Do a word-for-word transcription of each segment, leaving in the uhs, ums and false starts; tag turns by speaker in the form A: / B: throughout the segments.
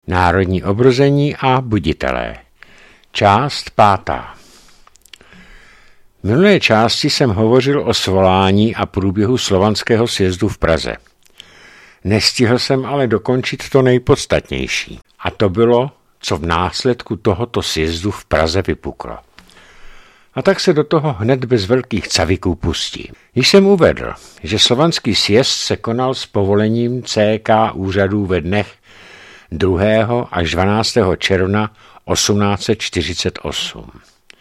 A: Národní obrození a buditelé. Část pátá. V minulé části jsem hovořil o svolání a průběhu slovanského sjezdu v Praze. Nestihl jsem ale dokončit to nejpodstatnější. A to bylo, co v následku tohoto sjezdu v Praze vypuklo. A tak se do toho hned bez velkých caviků pustím. Již jsem uvedl, že slovanský sjezd se konal s povolením C K úřadů ve dnech druhého až dvanáctého června osmnáct set čtyřicet osm.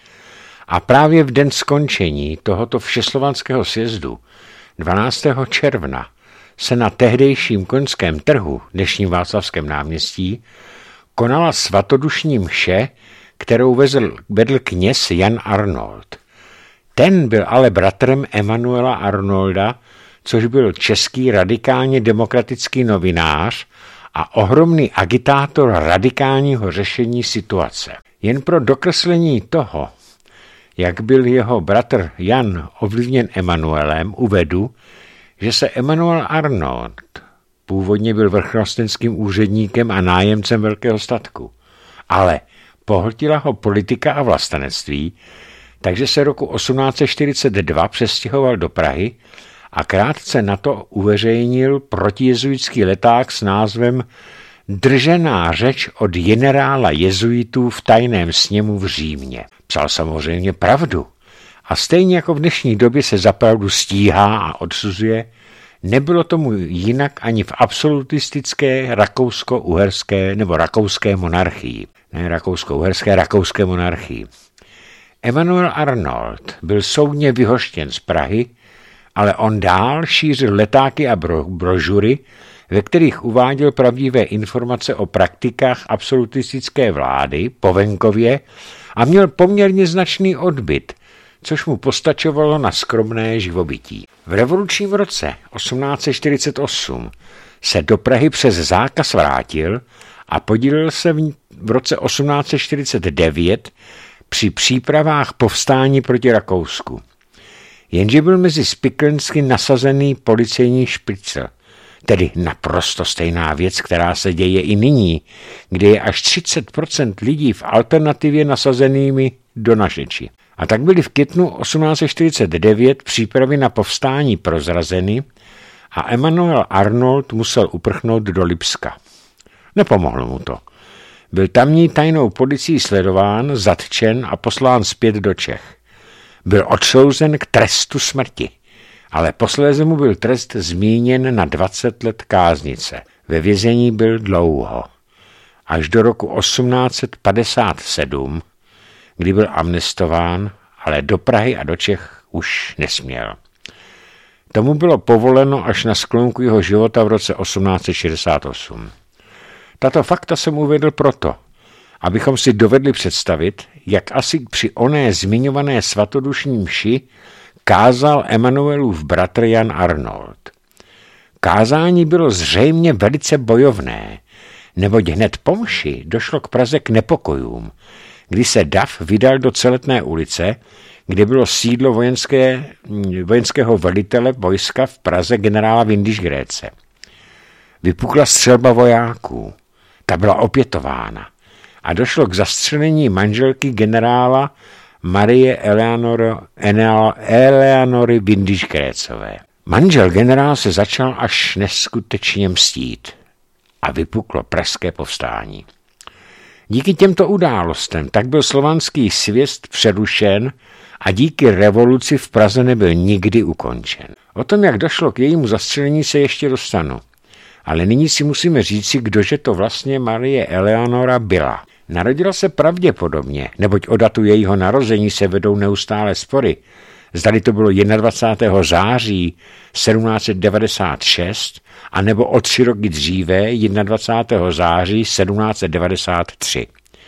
A: A právě v den skončení tohoto všeslovanského sjezdu dvanáctého června se na tehdejším koňském trhu, dnešním Václavském náměstí, konala svatodušní mše, kterou vezl, vedl kněz Jan Arnold. Ten byl ale bratrem Emanuela Arnolda, což byl český radikálně demokratický novinář a ohromný agitátor radikálního řešení situace. Jen pro dokreslení toho, jak byl jeho bratr Jan ovlivněn Emanuelem, uvedu, že se Emanuel Arnold původně byl vrchnostenským úředníkem a nájemcem velkého statku, ale pohltila ho politika a vlastenectví, takže se roku osmnáct set čtyřicet dva přestěhoval do Prahy a krátce na to uveřejnil protijezuitský leták s názvem Držená řeč od generála jezuitů v tajném sněmu v Římě. Psal samozřejmě pravdu a stejně jako v dnešní době se za pravdu stíhá a odsuzuje, nebylo tomu jinak ani v absolutistické rakousko-uherské nebo rakouské monarchii. Ne rakousko-uherské, rakouské monarchii. Emanuel Arnold byl soudně vyhoštěn z Prahy, ale on dál šířil letáky a bro, brožury, ve kterých uváděl pravdivé informace o praktikách absolutistické vlády po venkově a měl poměrně značný odbyt, což mu postačovalo na skromné živobytí. V revolučním roce osmnáct set čtyřicet osm se do Prahy přes zákaz vrátil a podílel se v, v roce osmnáct set čtyřicet devět při přípravách povstání proti Rakousku. Jenže byl mezi Spiklensky nasazený policejní špicl, tedy naprosto stejná věc, která se děje i nyní, kdy je až třicet procent lidí v alternativě nasazenými do našeči. A tak byly v květnu osmnáct set čtyřicet devět přípravy na povstání prozrazeny a Emanuel Arnold musel uprchnout do Lipska. Nepomohlo mu to. Byl tamní tajnou policií sledován, zatčen a poslán zpět do Čech. Byl odsouzen k trestu smrti, ale posléze mu byl trest zmíněn na dvacet let káznice. Ve vězení byl dlouho, až do roku osmnáct set padesát sedm, kdy byl amnestován, ale do Prahy a do Čech už nesměl. Tomu bylo povoleno až na sklonku jeho života v roce osmnáct set šedesát osm. Tato fakta jsem uvedl proto, abychom si dovedli představit, jak asi při oné zmiňované svatodušní mši kázal Emanuelův bratr Jan Arnold. Kázání bylo zřejmě velice bojovné, neboť hned po mši došlo k Praze k nepokojům, kdy se dav vydal do Celetné ulice, kde bylo sídlo vojenské, vojenského velitele vojska v Praze generála Windisch-Graetze. Vypukla střelba vojáků, ta byla opětována a došlo k zastřelení manželky generála Marie Eleanory, Eleanory Windisch-Graetzové. Manžel generál se začal až neskutečně mstít a vypuklo pražské povstání. Díky těmto událostem tak byl slovanský sjezd přerušen a díky revoluci v Praze nebyl nikdy ukončen. O tom, jak došlo k jejímu zastřelení, se ještě dostanu. Ale nyní si musíme říci, kdože to vlastně Marie Eleanora byla. Narodila se pravděpodobně, neboť o datu jejího narození se vedou neustále spory. Zdali to bylo dvacátého prvního září sedmnáct set devadesát šest, anebo o tři roky dříve dvacátého prvního září sedmnáct set devadesát tři.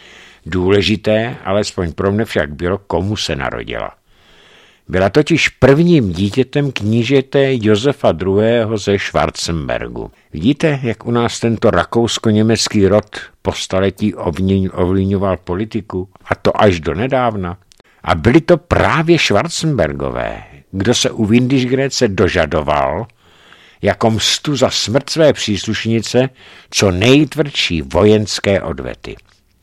A: Důležité, alespoň pro mne však bylo, komu se narodila. Byla totiž prvním dítětem knížete Josefa druhého. ze Schwarzenbergu. Vidíte, jak u nás tento rakousko-německý rod po staletí ovlivňoval politiku, a to až do nedávna. A byli to právě Schwarzenbergové, kdo se u Windisch-Graetze dožadoval, jako mstu za smrt své příslušnice co nejtvrdší vojenské odvety.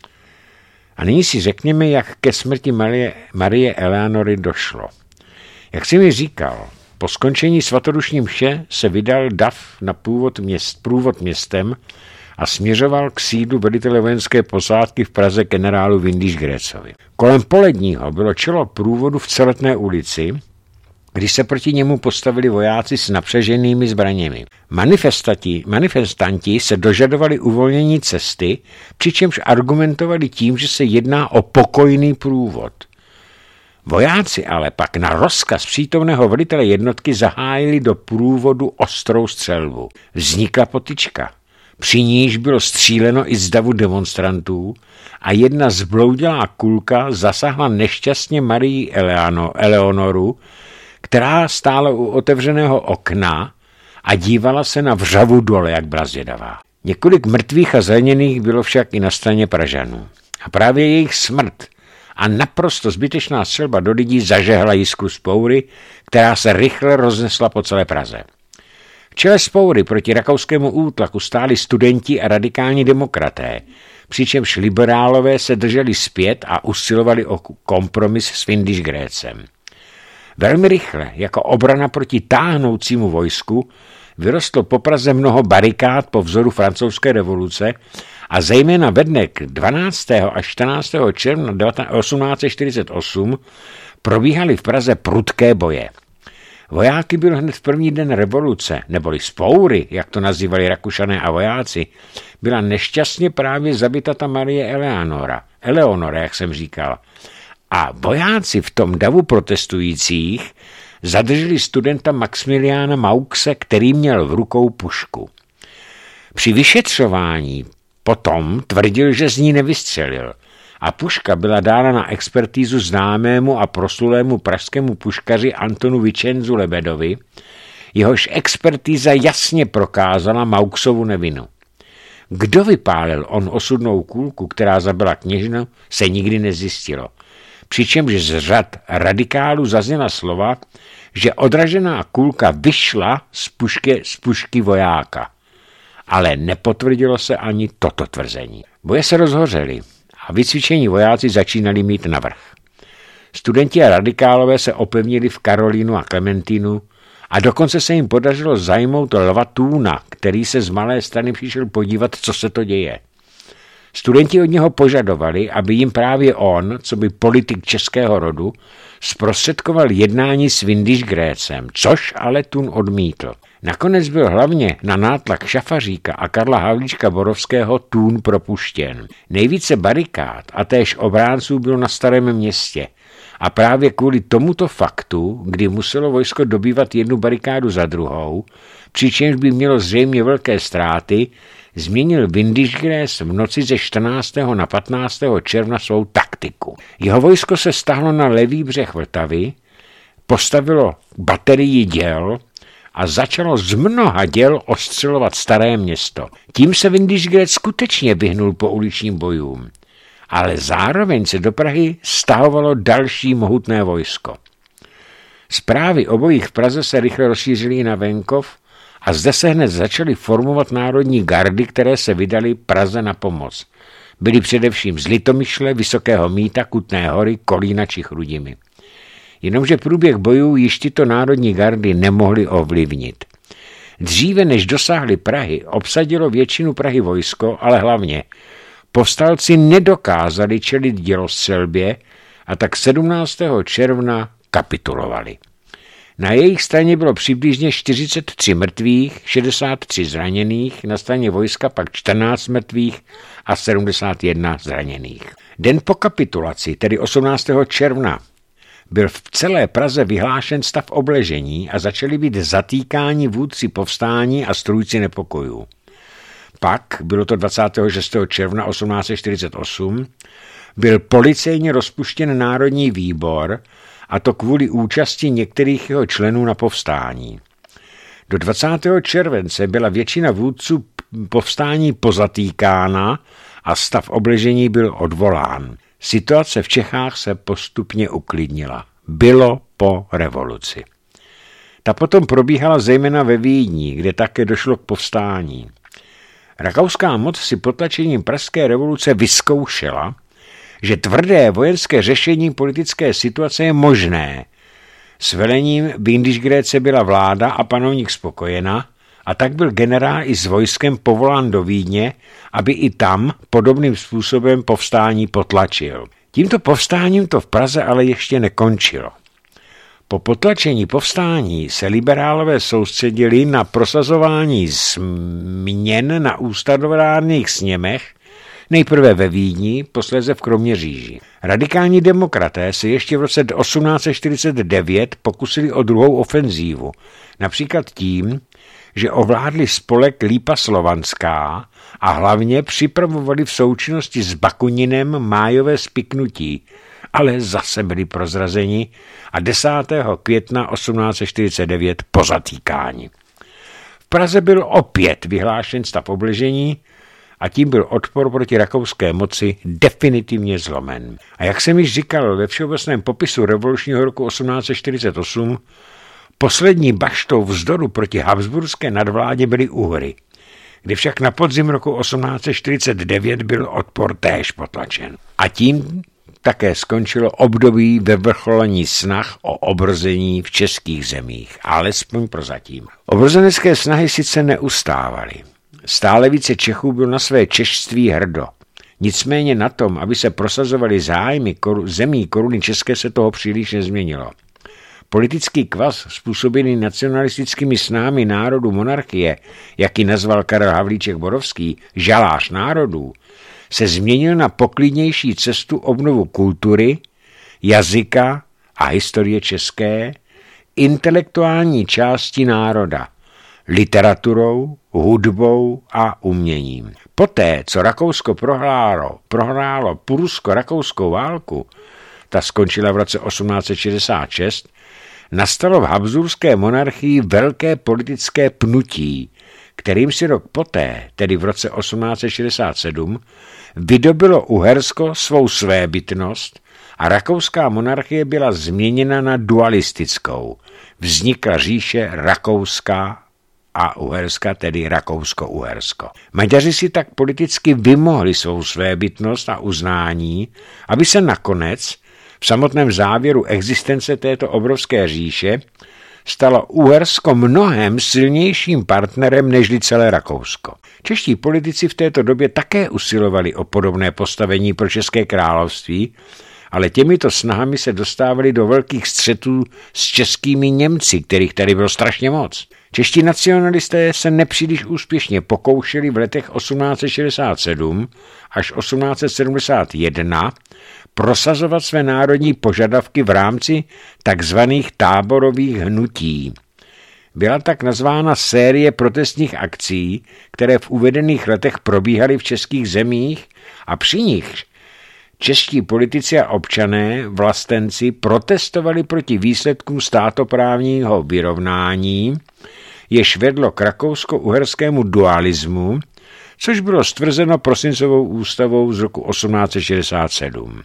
A: A nyní si řekněme, jak ke smrti Marie, Marie Eleanory došlo. Jak si mi říkal, po skončení svatodušní mše se vydal dav na průvod, měst, průvod městem a směřoval k sídlu velitele vojenské posádky v Praze generálu Windisch-Graetzovi. Kolem poledního bylo čelo průvodu v Celetné ulici, když se proti němu postavili vojáci s napřaženými zbraněmi. Manifestanti, manifestanti se dožadovali uvolnění cesty, přičemž argumentovali tím, že se jedná o pokojný průvod. Vojáci ale pak na rozkaz přítomného velitele jednotky zahájili do průvodu ostrou střelbu. Vznikla potyčka, při níž bylo stříleno i z davu demonstrantů a jedna zbloudilá kulka zasáhla nešťastně Marii Eleanoru, která stála u otevřeného okna a dívala se na vřavu dole, jak byla zvědavá. Několik mrtvých a zraněných bylo však i na straně Pražanů. A právě jejich smrt a naprosto zbytečná střelba do lidí zažehla jiskru vzpoury, která se rychle roznesla po celé Praze. V čele vzpoury proti rakouskému útlaku stáli studenti a radikální demokraté, přičemž liberálové se drželi zpět a usilovali o kompromis s Windisch-Graetzem. Velmi rychle, jako obrana proti táhnoucímu vojsku, vyrostlo po Praze mnoho barikád po vzoru francouzské revoluce a zejména ve dnech dvanáctého až čtrnáctého června osmnáct set čtyřicet osm probíhaly v Praze prudké boje. Vojáky byl hned v první den revoluce, neboli vzpoury, jak to nazývali Rakušané a vojáci, byla nešťastně právě zabita ta Marie Eleanora, Eleonora, jak jsem říkal. A vojáci v tom davu protestujících zadrželi studenta Maximiliána Mauxe, který měl v rukou pušku. Při vyšetřování potom tvrdil, že z ní nevystřelil a puška byla dána na expertízu známému a proslulému pražskému puškaři Antonu Vicenzu Lebedovi, jehož expertíza jasně prokázala Mauxovu nevinu. Kdo vypálil on osudnou kulku, která zabila kněžnu, se nikdy nezjistilo. Přičemž z řad radikálů zazněla slova, že odražená kulka vyšla z pušky, z pušky vojáka. Ale nepotvrdilo se ani toto tvrzení. Boje se rozhořely a vycvičení vojáci začínali mít navrch. Studenti a radikálové se opevnili v Karolínu a Klementínu a dokonce se jim podařilo zajmout Lva Thuna, který se z malé strany přišel podívat, co se to děje. Studenti od něho požadovali, aby jim právě on, co by politik českého rodu, zprostředkoval jednání s Windisch-Graetzem, což ale Thun odmítl. Nakonec byl hlavně na nátlak Šafaříka a Karla Havlíčka Borovského Thun propuštěn. Nejvíce barikád a též obránců bylo na Starém Městě. A právě kvůli tomuto faktu, kdy muselo vojsko dobývat jednu barikádu za druhou, přičemž by mělo zřejmě velké ztráty, změnil Windisch-Graetz v noci ze čtrnáctého na patnáctého června svou taktiku. Jeho vojsko se stáhlo na levý břeh Vltavy, postavilo baterii děl a začalo z mnoha děl ostřelovat Staré Město. Tím se Windisch-Graetz skutečně vyhnul po uličním bojům, ale zároveň se do Prahy stahovalo další mohutné vojsko. Zprávy o bojích v Praze se rychle rozšířily na venkov a zde se hned začaly formovat národní gardy, které se vydaly Praze na pomoc. Byly především z Litomyšle, Vysokého Mýta, Kutné Hory, Kolína či Chrudimi. Jenomže průběh bojů již tyto národní gardy nemohly ovlivnit. Dříve než dosáhly Prahy, obsadilo většinu Prahy vojsko, ale hlavně povstalci nedokázali čelit dělostřelbě a tak sedmnáctého června kapitulovali. Na jejich straně bylo přibližně čtyřicet tři mrtvých, šedesát tři zraněných, na straně vojska pak čtrnáct mrtvých a sedmdesát jedna zraněných. Den po kapitulaci, tedy osmnáctého června, byl v celé Praze vyhlášen stav obležení a začali být zatýkáni vůdci povstání a strůjci nepokojů. Pak, bylo to dvacátého šestého června osmnáct set čtyřicet osm, byl policejně rozpuštěn Národní výbor, a to kvůli účasti některých jeho členů na povstání. Do dvacátého července byla většina vůdců povstání pozatýkána a stav obležení byl odvolán. Situace v Čechách se postupně uklidnila. Bylo po revoluci. Ta potom probíhala zejména ve Vídni, kde také došlo k povstání. Rakouská moc si potlačením pražské revoluce vyzkoušela, že tvrdé vojenské řešení politické situace je možné. S velením Windischgrätze byla vláda a panovník spokojena, a tak byl generál i s vojskem povolán do Vídně, aby i tam podobným způsobem povstání potlačil. Tímto povstáním to v Praze ale ještě nekončilo. Po potlačení povstání se liberálové soustředili na prosazování změn na ústavodárných sněmech, nejprve ve Vídni, posléze v Kroměříži. Radikální demokraté se ještě v roce osmnáct set čtyřicet devět pokusili o druhou ofenzívu, například tím, že ovládli spolek Lípa Slovanská a hlavně připravovali v součinnosti s Bakuninem májové spiknutí, ale zase byli prozrazeni a desátého května osmnáct set čtyřicet devět pozatýkáni. V Praze byl opět vyhlášen stav obležení a tím byl odpor proti rakouské moci definitivně zlomen. A jak jsem již říkal ve všeobecném popisu revolučního roku osmnáct set čtyřicet osm, poslední baštou vzdoru proti habsburské nadvládě byly Uhry, kde však na podzim roku osmnáct set čtyřicet devět byl odpor též potlačen. A tím také skončilo období vyvrcholení snah o obrození v českých zemích, alespoň prozatím. Obrozenecké snahy sice neustávaly. Stále více Čechů byl na své češství hrdo. Nicméně na tom, aby se prosazovaly zájmy koru, zemí koruny české, se toho příliš nezměnilo. Politický kvas způsobený nacionalistickými snahami národu monarchie, jak ji nazval Karel Havlíček Borovský, žalář národů, se změnil na poklidnější cestu obnovu kultury, jazyka a historie české, intelektuální části národa, literaturou, hudbou a uměním. Poté, co Rakousko prohrálo, prohrálo prusko-rakouskou válku, ta skončila v roce osmnáct set šedesát šest, nastalo v habsburské monarchii velké politické pnutí, kterým si rok poté, tedy v roce osmnáct set šedesát sedm, vydobilo Uhersko svou svébytnost a rakouská monarchie byla změněna na dualistickou. Vznikla říše Rakouska a Uherska, tedy Rakousko-Uhersko. Maďaři si tak politicky vymohli svou svébytnost a uznání, aby se nakonec v samotném závěru existence této obrovské říše stalo Uhersko mnohem silnějším partnerem nežli celé Rakousko. Čeští politici v této době také usilovali o podobné postavení pro České království, ale těmito snahami se dostávali do velkých střetů s českými Němci, kterých tady bylo strašně moc. Čeští nacionalisté se nepříliš úspěšně pokoušeli v letech osmnáct set šedesát sedm až osmnáct set sedmdesát jedna prosazovat své národní požadavky v rámci takzvaných táborových hnutí. Byla tak nazvána série protestních akcí, které v uvedených letech probíhaly v českých zemích a při nich čeští politici a občané, vlastenci, protestovali proti výsledkům státoprávního vyrovnání, jež vedlo k rakousko-uherskému dualismu, což bylo stvrzeno prosincovou ústavou z roku osmnáct set šedesát sedm.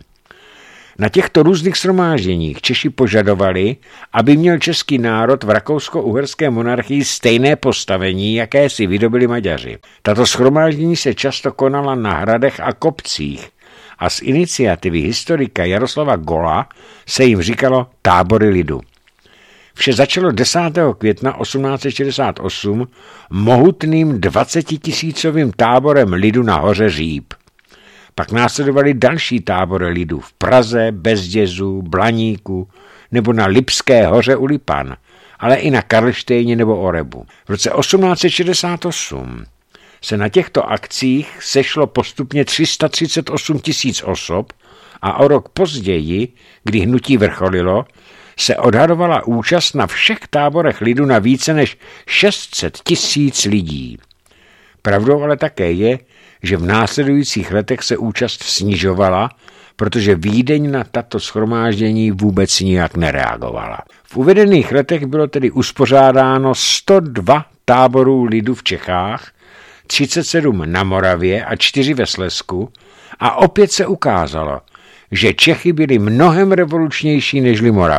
A: Na těchto různých shromážděních Češi požadovali, aby měl český národ v rakousko-uherské monarchii stejné postavení, jaké si vydobili Maďaři. Tato shromáždění se často konala na hradech a kopcích a z iniciativy historika Jaroslava Gola se jim říkalo tábory lidu. Vše začalo desátého května osmnáct set šedesát osm mohutným dvacetitisícovým táborem lidu na hoře Říp. Pak následovaly další tábory lidu v Praze, Bezdězu, Blaníku nebo na Lipské hoře u Lipan, ale i na Karlštejně nebo Orebu. V roce osmnáct set šedesát osm se na těchto akcích sešlo postupně tři sta třicet osm tisíc osob a o rok později, kdy hnutí vrcholilo, se odhadovala účast na všech táborech lidu na více než šest set tisíc lidí. Pravdou ale také je, že v následujících letech se účast snižovala, protože Vídeň na tato shromáždění vůbec nijak nereagovala. V uvedených letech bylo tedy uspořádáno sto dva táborů lidu v Čechách, třicet sedm na Moravě a čtyři ve Slezsku a opět se ukázalo, že Čechy byli mnohem revolučnější nežli Morava.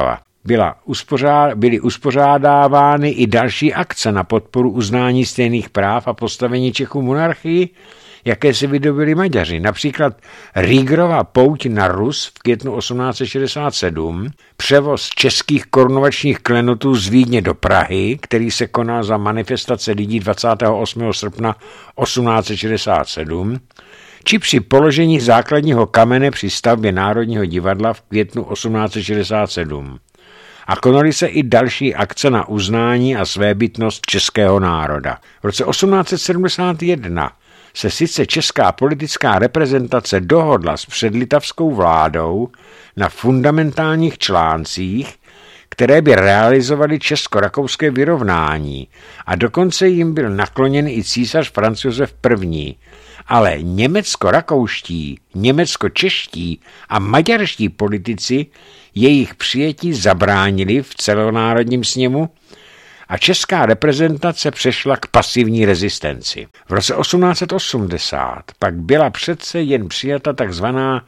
A: byla uspořád, byly uspořádávány i další akce na podporu uznání stejných práv a postavení Čechů monarchii, jaké se vydobili Maďaři. Například Rýgrova pouť na Rus v květnu osmnáct set šedesát sedm, převoz českých korunovačních klenotů z Vídně do Prahy, který se konal za manifestace lidí dvacátého osmého srpna osmnáct set šedesát sedm, či při položení základního kamene při stavbě Národního divadla v květnu osmnáct set šedesát sedm. A konaly se i další akce na uznání a svébytnost českého národa. V roce osmnáct set sedmdesát jedna se sice česká politická reprezentace dohodla s předlitavskou vládou na fundamentálních článcích, které by realizovaly česko-rakouské vyrovnání a dokonce jim byl nakloněn i císař Franz Josef I. Ale německo-rakouští, německo-čeští a maďarští politici jejich přijetí zabránili v celonárodním sněmu a česká reprezentace přešla k pasivní rezistenci. V roce osmnáct set osmdesát pak byla přece jen přijata takzvaná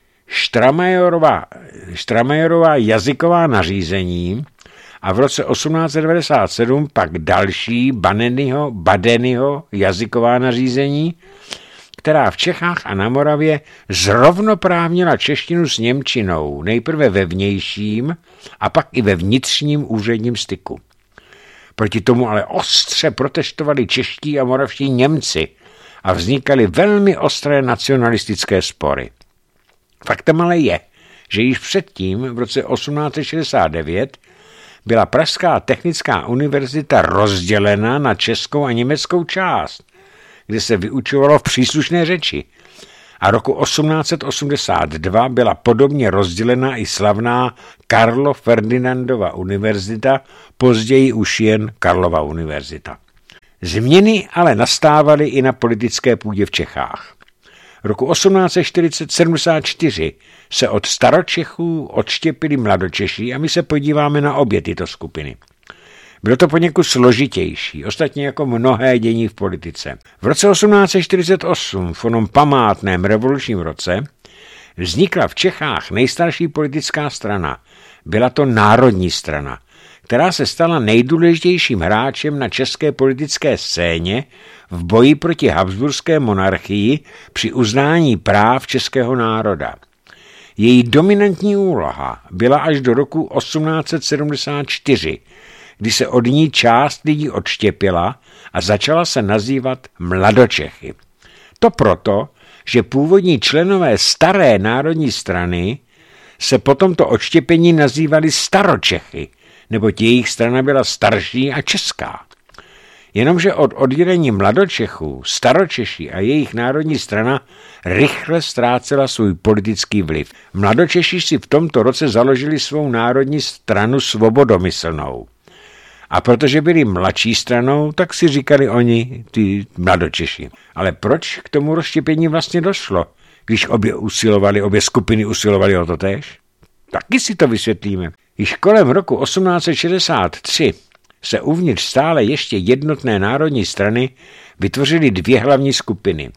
A: Štramajerová, Štramajerová jazyková nařízení a v roce osmnáct set devadesát sedm pak další Badenyho, Badenyho jazyková nařízení, která v Čechách a na Moravě zrovnoprávnila češtinu s němčinou, nejprve ve vnějším a pak i ve vnitřním úředním styku. Proti tomu ale ostře protestovali čeští a moravští Němci a vznikaly velmi ostré nacionalistické spory. Faktem ale je, že již předtím, v roce osmnáct set šedesát devět, byla Pražská technická univerzita rozdělena na českou a německou část, kde se vyučovalo v příslušné řeči. A roku osmnáct set osmdesát dva byla podobně rozdělena i slavná Karlo Ferdinandova univerzita, později už jen Karlova univerzita. Změny ale nastávaly i na politické půdě v Čechách. Roku osmnáct set sedmdesát čtyři se od staročechů odštěpili mladočeši a my se podíváme na obě tyto skupiny. Bylo to poněkud složitější, ostatně jako mnohé dění v politice. V roce osmnáct set čtyřicet osm, v onom památném revolučním roce, vznikla v Čechách nejstarší politická strana. Byla to Národní strana, která se stala nejdůležitějším hráčem na české politické scéně v boji proti habsburské monarchii při uznání práv českého národa. Její dominantní úloha byla až do roku osmnáct set sedmdesát čtyři, kdy se od ní část lidí odštěpila a začala se nazývat Mladočechy. To proto, že původní členové staré národní strany se po tomto odštěpení nazývali Staročechy, neboť jejich strana byla starší a česká. Jenomže od oddělení Mladočechů, Staročeši a jejich národní strana rychle ztrácela svůj politický vliv. Mladočeši si v tomto roce založili svou národní stranu Svobodomyslnou. A protože byli mladší stranou, tak si říkali oni, ty Mladočeši. Ale proč k tomu rozštěpení vlastně došlo, když obě usilovali, obě skupiny usilovali o to též? Taky si to vysvětlíme. Již kolem roku osmnáct set šedesát tři se uvnitř stále ještě jednotné národní strany vytvořily dvě hlavní skupiny.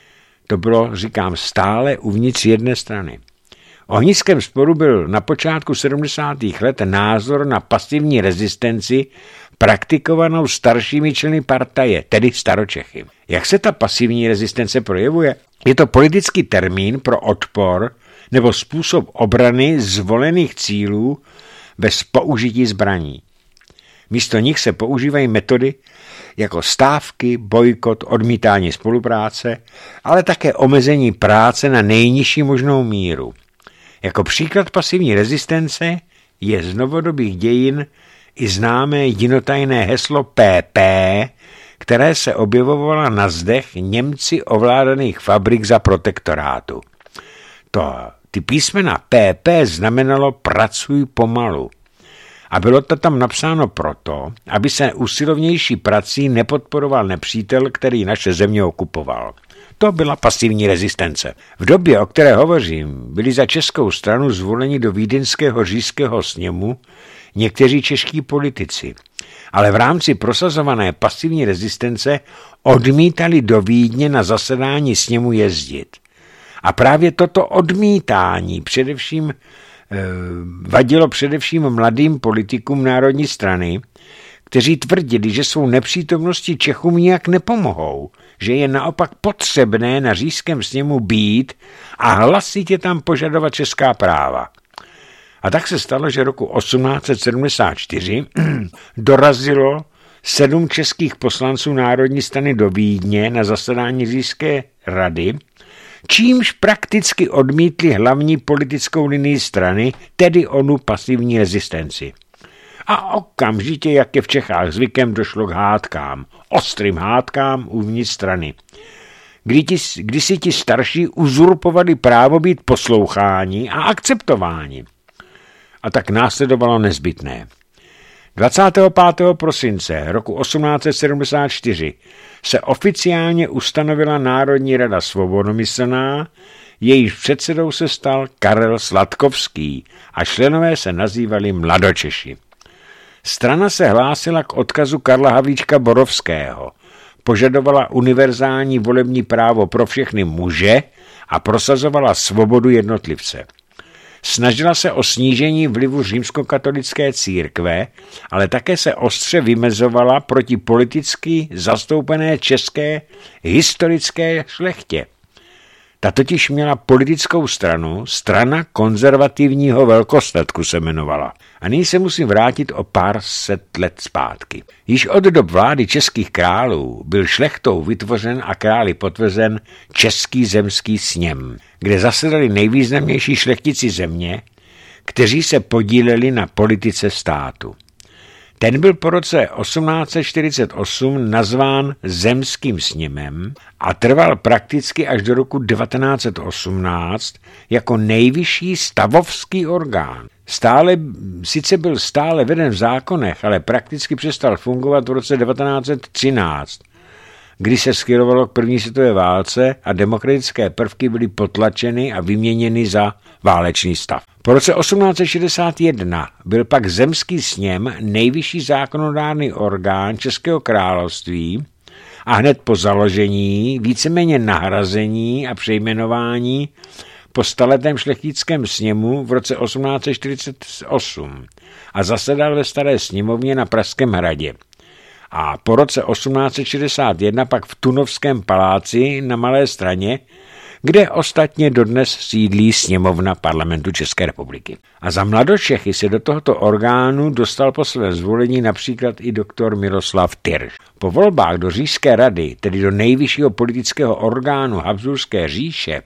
A: To bylo, říkám, stále uvnitř jedné strany. Ohniskem sporu byl na počátku sedmdesátých let názor na pasivní rezistenci praktikovanou staršími členy partaje, tedy Staročechy. Jak se ta pasivní rezistence projevuje? Je to politický termín pro odpor nebo způsob obrany zvolených cílů bez použití zbraní. Místo nich se používají metody jako stávky, bojkot, odmítání spolupráce, ale také omezení práce na nejnižší možnou míru. Jako příklad pasivní rezistence je z novodobých dějin i známé jinotajné heslo P P, které se objevovalo na zdech Němci ovládaných fabrik za protektorátu. To, ty písmena P P znamenalo pracuj pomalu. A bylo to tam napsáno proto, aby se usilovnější prací nepodporoval nepřítel, který naše země okupoval. To byla pasivní rezistence. V době, o které hovořím, byli za českou stranu zvoleni do vídeňského říšského sněmu někteří čeští politici, ale v rámci prosazované pasivní rezistence odmítali do Vídně na zasedání sněmu jezdit. A právě toto odmítání především vadilo především mladým politikům Národní strany, kteří tvrdili, že svou nepřítomností Čechům nijak nepomohou, že je naopak potřebné na Říšském sněmu být a hlasitě tam požadovat česká práva. A tak se stalo, že roku osmnáct set sedmdesát čtyři dorazilo sedm českých poslanců Národní strany do Vídně na zasedání Říšské rady, čímž prakticky odmítli hlavní politickou linii strany, tedy onu pasivní rezistenci. A okamžitě, jak je v Čechách zvykem, došlo k hádkám, ostrým hádkám uvnitř strany, kdy, ti, kdy si ti starší uzurpovali právo být posloucháni a akceptováni. A tak následovalo nezbytné. dvacátého pátého prosince roku osmnáct set sedmdesát čtyři se oficiálně ustanovila Národní rada svobodomyslná, jejíž předsedou se stal Karel Sladkovský a členové se nazývali Mladočeši. Strana se hlásila k odkazu Karla Havlíčka Borovského, požadovala univerzální volební právo pro všechny muže a prosazovala svobodu jednotlivce. Snažila se o snížení vlivu římskokatolické církve, ale také se ostře vymezovala proti politicky zastoupené české historické šlechtě. Ta totiž měla politickou stranu, strana konzervativního velkostatku se jmenovala. A nyní se musím vrátit o pár set let zpátky. Již od dob vlády českých králů byl šlechtou vytvořen a králi potvrzen Český zemský sněm, kde zasedali nejvýznamnější šlechtici země, kteří se podíleli na politice státu. Ten byl po roce osmnáct set čtyřicet osm nazván Zemským sněmem a trval prakticky až do roku devatenáct set osmnáct jako nejvyšší stavovský orgán. Stále, sice byl stále veden v zákonech, ale prakticky přestal fungovat v roce devatenáct set třináct, kdy se schylovalo k první světové válce a demokratické prvky byly potlačeny a vyměněny za válečný stav. Po roce osmnáct set šedesát jedna byl pak Zemský sněm nejvyšší zákonodárný orgán Českého království a hned po založení, víceméně nahrazení a přejmenování po staletém šlechtickém sněmu v roce osmnáct set čtyřicet osm a zasedal ve Staré sněmovně na Pražském hradě. A po roce osmnáct set šedesát jedna pak v Tunovském paláci na Malé Straně, kde ostatně dodnes sídlí sněmovna parlamentu České republiky. A za Mladočechy se do tohoto orgánu dostal po svém zvolení například i doktor Miroslav Tyrš. Po volbách do Říšské rady, tedy do nejvyššího politického orgánu Habsburské říše,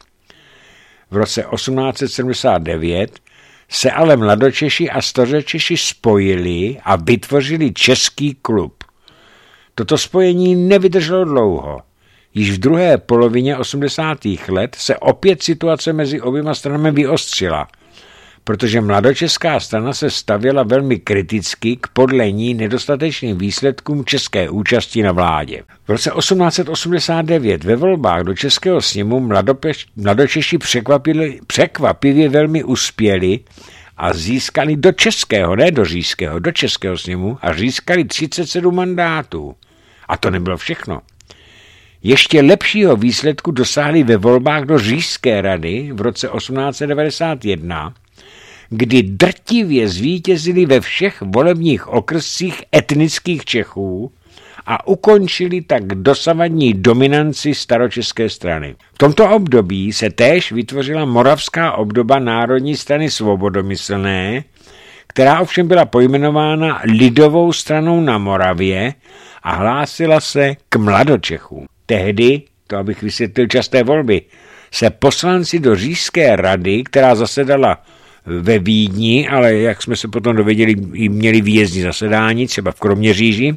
A: v roce osmnáct set sedmdesát devět se ale Mladočeši a Staročeši spojili a vytvořili Český klub. Toto spojení nevydrželo dlouho. Již v druhé polovině osmdesátých let se opět situace mezi oběma stranami vyostřila, protože mladočeská strana se stavěla velmi kriticky k podle ní nedostatečným výsledkům české účasti na vládě. V roce osmnáct set osmdesát devět ve volbách do Českého sněmu mladopeš, mladočeši překvapivě velmi uspěli a získali do Českého, ne do Říšského, do Českého sněmu a získali třicet sedm mandátů. A to nebylo všechno. Ještě lepšího výsledku dosáhli ve volbách do Říšské rady v roce osmnáct set devadesát jedna, kdy drtivě zvítězili ve všech volebních okrscích etnických Čechů a ukončili tak dosavadní dominanci staročeské strany. V tomto období se též vytvořila moravská obdoba Národní strany svobodomyslné, která ovšem byla pojmenována Lidovou stranou na Moravě a hlásila se k Mladočechům. Tehdy, to abych vysvětlil časté volby, se poslanci do Říšské rady, která zasedala ve Vídni, ale jak jsme se potom dověděli, měli výjezdní zasedání, třeba v Kroměříži,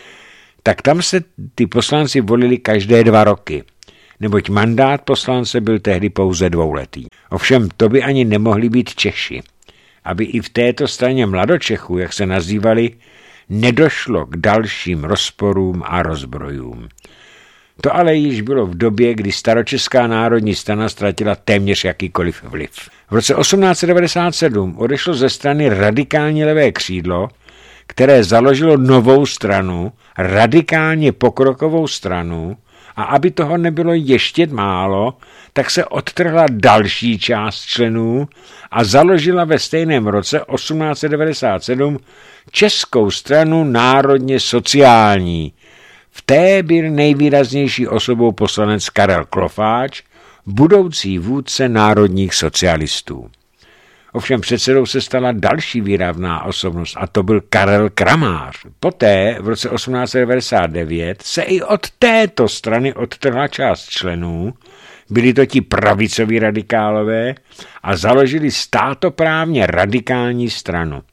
A: tak tam se ty poslanci volili každé dva roky, neboť mandát poslance byl tehdy pouze dvouletý. Ovšem to by ani nemohli být Češi, aby i v této straně Mladočechů, jak se nazývali, nedošlo k dalším rozporům a rozbrojům. To ale již bylo v době, kdy staročeská národní strana ztratila téměř jakýkoliv vliv. V roce osmnáct set devadesát sedm odešlo ze strany radikálně levé křídlo, které založilo novou stranu, radikálně pokrokovou stranu A aby toho nebylo ještě málo, tak se odtrhla další část členů a založila ve stejném roce osmnáct set devadesát sedm Českou stranu národně sociální. V té byl nejvýraznější osobou poslanec Karel Klofáč, budoucí vůdce národních socialistů. Ovšem předsedou se stala další výrazná osobnost a to byl Karel Kramář. Poté v roce osmnáct set devadesát devět se i od této strany odtrhla část členů, byli to ti pravicoví radikálové a založili státoprávně radikální stranu.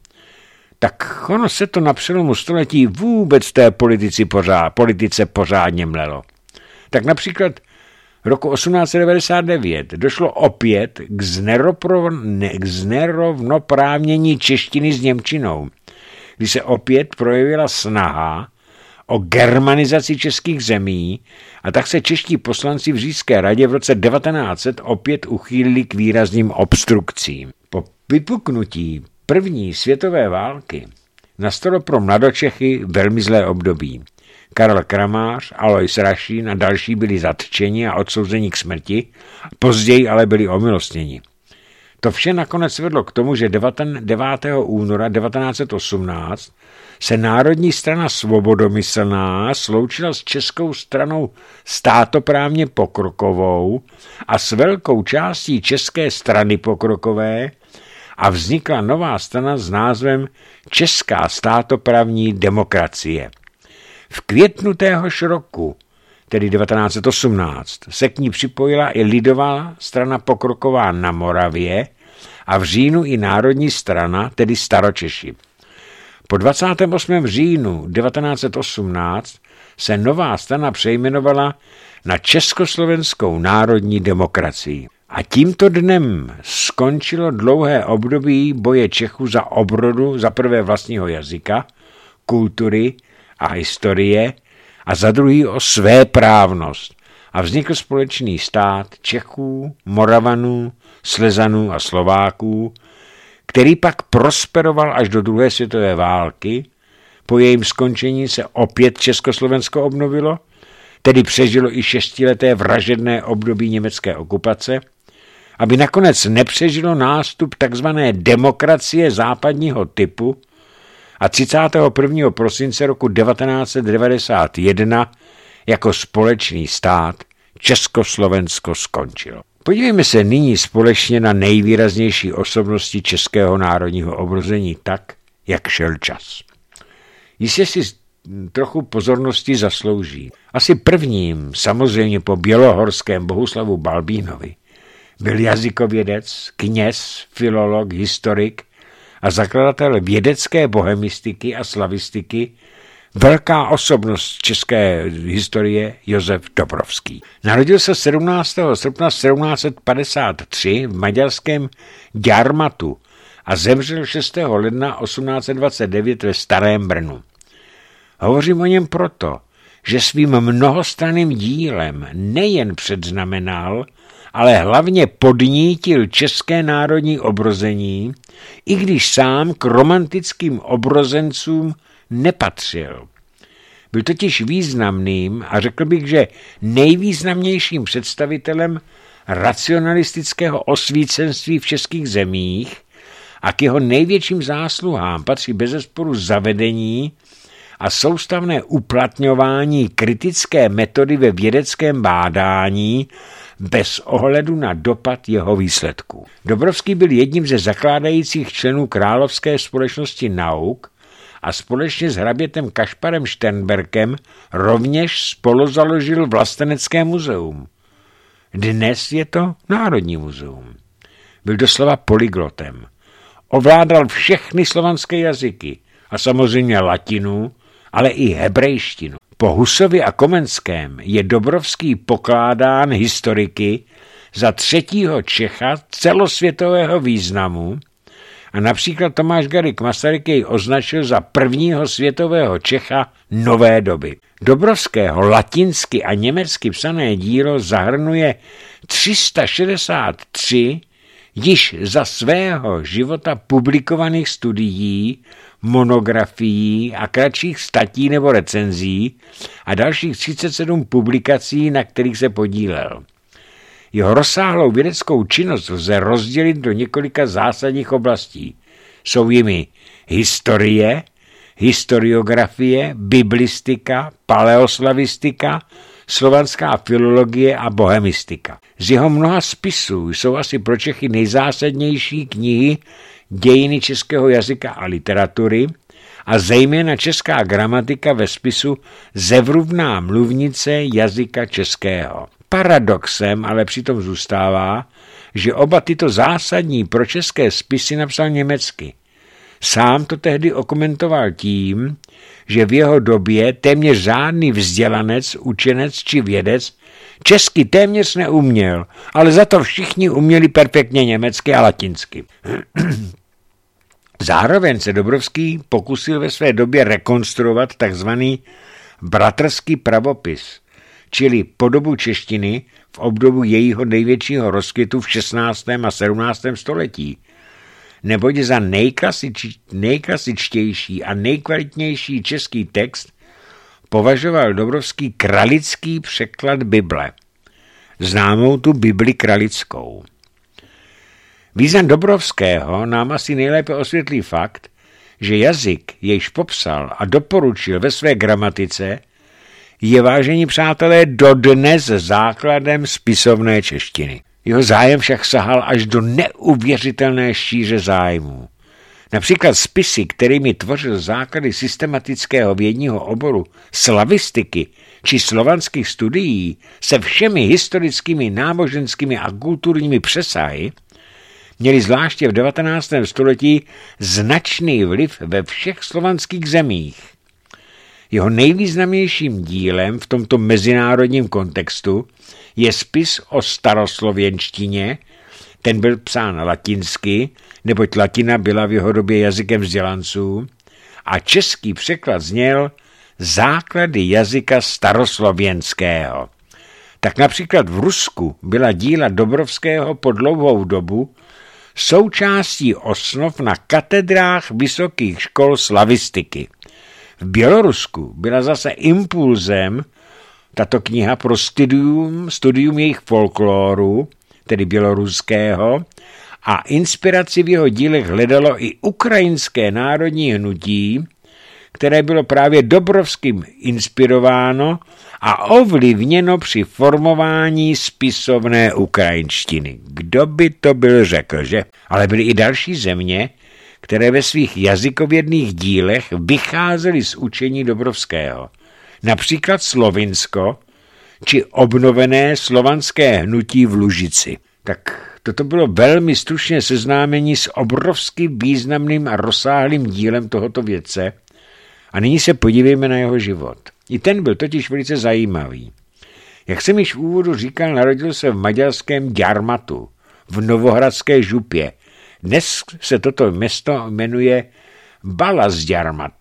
A: Tak ono se to na přelomu století vůbec té politici pořád, politice pořádně mlelo. Tak například roku osmnáct set devadesát devět došlo opět k, zneropro, ne, k znerovnoprávnění češtiny s němčinou, kdy se opět projevila snaha o germanizaci českých zemí a tak se čeští poslanci v Říšské radě v roce devatenáct set opět uchýlili k výrazným obstrukcím. Po vypuknutí první světové války nastalo pro mladočechy velmi zlé období. Karel Kramář, Alois Rašín a další byli zatčeni a odsouzeni k smrti, později ale byli omilostněni. To vše nakonec vedlo k tomu, že devátého února devatenáct set osmnáct se Národní strana svobodomyslná sloučila s Českou stranou státoprávně pokrokovou a s velkou částí České strany pokrokové a vznikla nová strana s názvem Česká státoprávní demokracie. V květnu téhož roku, tedy devatenáct set osmnáct, se k ní připojila i Lidová strana pokroková na Moravě a v říjnu i Národní strana, tedy Staročeši. Po dvacátém osmém říjnu devatenáct set osmnáct se nová strana přejmenovala na Československou národní demokracii. A tímto dnem skončilo dlouhé období boje Čechů za obrodu za prvé vlastního jazyka, kultury a historie a za druhý o svéprávnost a vznikl společný stát Čechů, Moravanů, Slezanů a Slováků, který pak prosperoval až do druhé světové války. Po jejím skončení se opět Československo obnovilo, tedy přežilo i šestileté vražedné období německé okupace, aby nakonec nepřežilo nástup takzvané demokracie západního typu a třicátého prvního prosince roku devatenáct set devadesát jedna jako společný stát Československo skončilo. Podívejme se nyní společně na nejvýraznější osobnosti českého národního obrození tak, jak šel čas. Jistě si trochu pozornosti zaslouží. Asi prvním, samozřejmě po bělohorském Bohuslavu Balbínovi, byl jazykovědec, kněz, filolog, historik a zakladatel vědecké bohemistiky a slavistiky, velká osobnost české historie Josef Dobrovský. Narodil se sedmnáctého srpna sedmnáct set padesát tři v maďarském Gyarmatu a zemřel šestého ledna osmnáct set dvacet devět ve Starém Brnu. Hovořím o něm proto, že svým mnohostranným dílem nejen předznamenal, ale hlavně podnítil české národní obrození, i když sám k romantickým obrozencům nepatřil. Byl totiž významným a řekl bych, že nejvýznamnějším představitelem racionalistického osvícenství v českých zemích a k jeho největším zásluhám patří bezesporu zavedení a soustavné uplatňování kritické metody ve vědeckém bádání bez ohledu na dopad jeho výsledků. Dobrovský byl jedním ze zakládajících členů Královské společnosti nauk a společně s hrabětem Kašparem Šternberkem rovněž spoluzaložil Vlastenecké muzeum. Dnes je to Národní muzeum. Byl doslova polyglotem. Ovládal všechny slovanské jazyky a samozřejmě latinu, ale i hebrejštinu. Po Husovi a Komenském je Dobrovský pokládán historiky za třetího Čecha celosvětového významu a například Tomáš Garrigue Masaryk jej označil za prvního světového Čecha nové doby. Dobrovského latinsky a německy psané dílo zahrnuje tři sta šedesát tři Již za svého života publikovaných studií, monografií a kratších statí nebo recenzí a dalších třicet sedm publikací, na kterých se podílel. Jeho rozsáhlou vědeckou činnost lze rozdělit do několika zásadních oblastí. Jsou jimi historie, historiografie, biblistika, paleoslavistika, slovanská filologie a bohemistika. Z jeho mnoha spisů jsou asi pro Čechy nejzásadnější knihy Dějiny českého jazyka a literatury a zejména česká gramatika ve spisu Zevrubná mluvnice jazyka českého. Paradoxem ale přitom zůstává, že oba tyto zásadní pro české spisy napsal německy. Sám to tehdy okomentoval tím, že v jeho době téměř žádný vzdělanec, učenec či vědec česky téměř neuměl, ale za to všichni uměli perfektně německy a latinsky. Zároveň se Dobrovský pokusil ve své době rekonstruovat takzvaný bratrský pravopis, čili podobu češtiny v období jejího největšího rozkvětu v šestnáctém a sedmnáctém století. Neboť za nejklasič, nejklasičtější a nejkvalitnější český text považoval Dobrovský kralický překlad Bible, známou tu Bibli kralickou. Význam Dobrovského nám asi nejlépe osvětlí fakt, že jazyk, jejž popsal a doporučil ve své gramatice, je, vážení přátelé, dodnes základem spisovné češtiny. Jeho zájem však sahal až do neuvěřitelné šíře zájmů. Například spisy, kterými tvořil základy systematického vědního oboru slavistiky či slovanských studií se všemi historickými, náboženskými a kulturními přesahy, měli zvláště v devatenáctém století značný vliv ve všech slovanských zemích. Jeho nejvýznamnějším dílem v tomto mezinárodním kontextu je spis o staroslověnštině, ten byl psán latinsky, neboť latina byla v jeho době jazykem vzdělanců, a český překlad zněl Základy jazyka staroslověnského. Tak například v Rusku byla díla Dobrovského po dlouhou dobu součástí osnov na katedrách vysokých škol slavistiky. V Bělorusku byla zase impulzem tato kniha pro studium, studium jejich folkloru, tedy běloruského, a inspiraci v jeho dílech hledalo i ukrajinské národní hnutí, které bylo právě Dobrovským inspirováno a ovlivněno při formování spisovné ukrajinštiny. Kdo by to byl řekl, že? Ale byly i další země, které ve svých jazykovědných dílech vycházely z učení Dobrovského. Například Slovinsko či obnovené slovanské hnutí v Lužici. Tak toto bylo velmi stručné seznámení s obrovsky významným a rozsáhlým dílem tohoto vědce a nyní se podívejme na jeho život. I ten byl totiž velice zajímavý. Jak jsem již v úvodu říkal, narodil se v maďarském Gyarmatu, v Novohradské župě. Dnes se toto město jmenuje Balasgyarmat,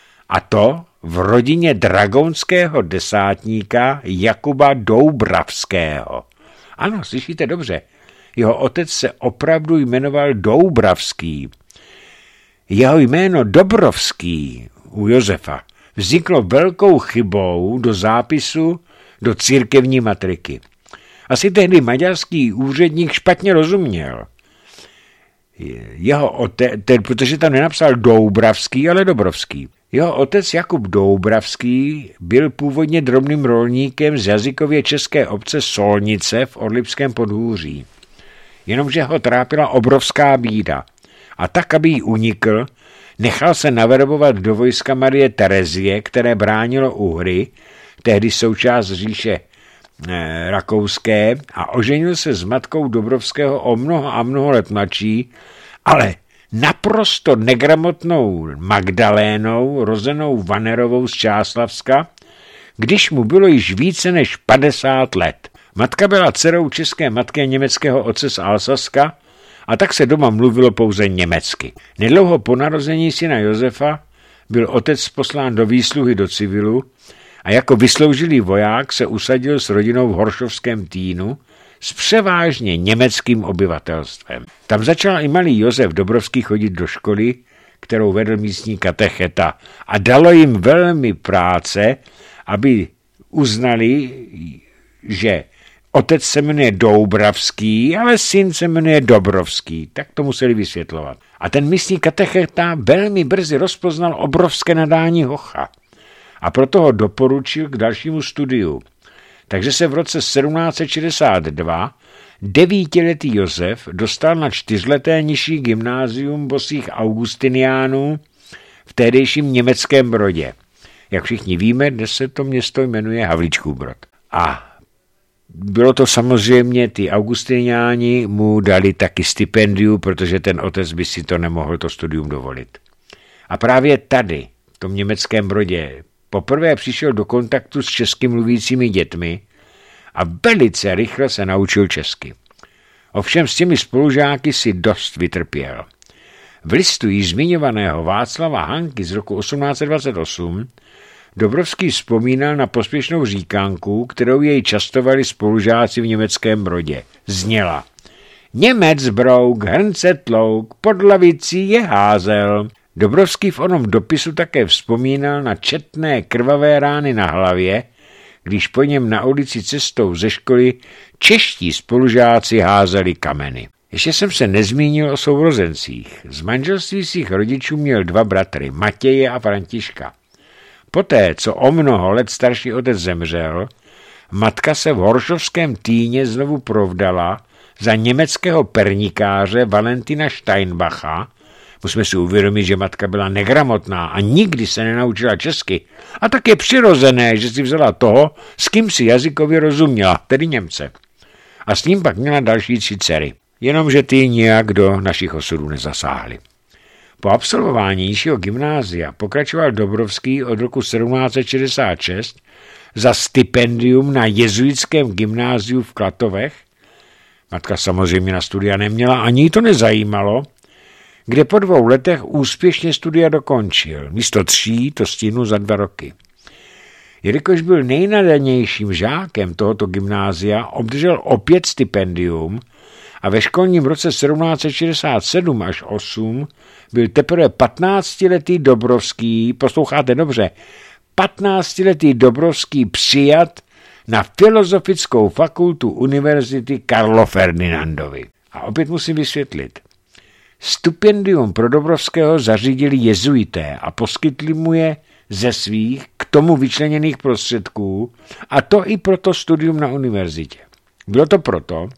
A: a to v rodině dragonského desátníka Jakuba Doubravského. Ano, slyšíte dobře, jeho otec se opravdu jmenoval Doubravský. Jeho jméno Dobrovský u Josefa vzniklo velkou chybou do zápisu do církevní matriky. Asi tehdy maďarský úředník špatně rozuměl. Jeho otec, protože tam nenapsal Doubravský, ale Dobrovský. Jeho otec Jakub Doubravský byl původně drobným rolníkem z jazykově české obce Solnice v Orlipském podhůří. Jenomže ho trápila obrovská bída. A tak, aby jí unikl, nechal se naverbovat do vojska Marie Terezie, které bránilo Uhry, tehdy součást říše eh, rakouské, a oženil se s matkou Dobrovského o mnoho a mnoho let mladší, ale naprosto negramotnou Magdalénou, rozenou Vanerovou z Čáslavska, když mu bylo již více než padesát let. Matka byla dcerou české matky a německého otce z Alsaska, a tak se doma mluvilo pouze německy. Nedlouho po narození syna Josefa byl otec poslán do výsluhy do civilu a jako vysloužilý voják se usadil s rodinou v Horšovském Týnu, s převážně německým obyvatelstvem. Tam začal i malý Josef Dobrovský chodit do školy, kterou vedl místní katecheta, a dalo jim velmi práce, aby uznali, že otec se jmenuje Doubravský, ale syn se jmenuje Dobrovský, tak to museli vysvětlovat. A ten místní katecheta velmi brzy rozpoznal obrovské nadání hocha a proto ho doporučil k dalšímu studiu. Takže se v roce sedmnáct set šedesát dva devítiletý Josef dostal na čtyřleté nižší gymnázium bosých augustiniánů v tehdejším německém Brodě. Jak všichni víme, dnes se to město jmenuje Havlíčkův Brod. A bylo to samozřejmě, ty augustiniáni mu dali taky stipendium, protože ten otec by si to nemohl to studium dovolit. A právě tady, v tom německém Brodě, poprvé přišel do kontaktu s česky mluvícími dětmi a velice rychle se naučil česky. Ovšem s těmi spolužáky si dost vytrpěl. V listu již zmiňovaného Václava Hanky z roku osmnáct set dvacet osm Dobrovský vzpomínal na pospěšnou říkanku, kterou jej častovali spolužáci v německém Brodě. Zněla: Němec brouk, hrnce tlouk, pod lavicí je házel. Dobrovský v onom dopisu také vzpomínal na četné krvavé rány na hlavě, když po něm na ulici cestou ze školy čeští spolužáci házeli kameny. Ještě jsem se nezmínil o sourozencích. Z manželství svých rodičů měl dva bratry, Matěje a Františka. Poté, co o mnoho let starší otec zemřel, matka se v Horšovském Týně znovu provdala za německého pernikáře Valentina Steinbacha. Musíme si uvědomit, že matka byla negramotná a nikdy se nenaučila česky. A tak je přirozené, že si vzala toho, s kým si jazykově rozuměla, tedy Němce. A s ním pak měla další tři dcery. Jenomže ty nijak do našich osudů nezasáhly. Po absolvování nižšího gymnázia pokračoval Dobrovský od roku sedmnáct set šedesát šest za stipendium na jezuitském gymnáziu v Klatovech. Matka samozřejmě na studia neměla, ani jí to nezajímalo, kde po dvou letech úspěšně studia dokončil. Místo tří to stihnul za dva roky. Jelikož byl nejnadanějším žákem tohoto gymnázia, obdržel opět stipendium a ve školním roce sedmnáct set šedesát sedm až osm byl teprve patnáctiletý Dobrovský, posloucháte dobře, patnáctiletý Dobrovský přijat na Filozofickou fakultu Univerzity Karlo Ferdinandovy. A opět musím vysvětlit. Stipendium pro Dobrovského zařídili jezuité a poskytli mu je ze svých k tomu vyčleněných prostředků, a to i pro to studium na univerzitě. Bylo to proto,